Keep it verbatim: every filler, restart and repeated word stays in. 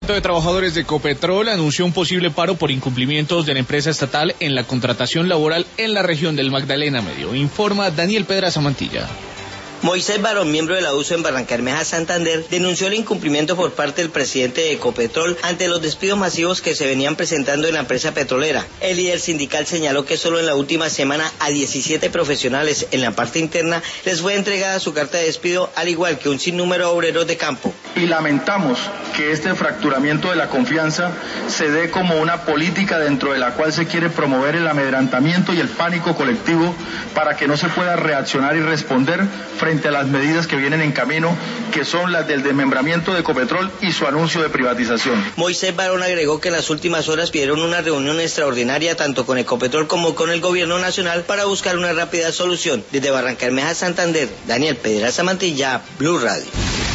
Sindicato de Trabajadores de Ecopetrol anunció un posible paro por incumplimientos de la empresa estatal en la contratación laboral en la región del Magdalena Medio. Informa Daniel Pedraza Mantilla. Moisés Barón, miembro de la U S O en Barrancabermeja, Santander, denunció el incumplimiento por parte del presidente de Ecopetrol ante los despidos masivos que se venían presentando en la empresa petrolera. El líder sindical señaló que solo en la última semana a diecisiete profesionales en la parte interna les fue entregada su carta de despido, al igual que un sinnúmero de obreros de campo. Y lamentamos que este fracturamiento de la confianza se dé como una política dentro de la cual se quiere promover el amedrentamiento y el pánico colectivo para que no se pueda reaccionar y responder frente frente a las medidas que vienen en camino, que son las del desmembramiento de Ecopetrol y su anuncio de privatización. Moisés Barón agregó que en las últimas horas pidieron una reunión extraordinaria tanto con Ecopetrol como con el gobierno nacional para buscar una rápida solución. Desde Barrancabermeja, Santander, Daniel Pedraza Mantilla, Blue Radio.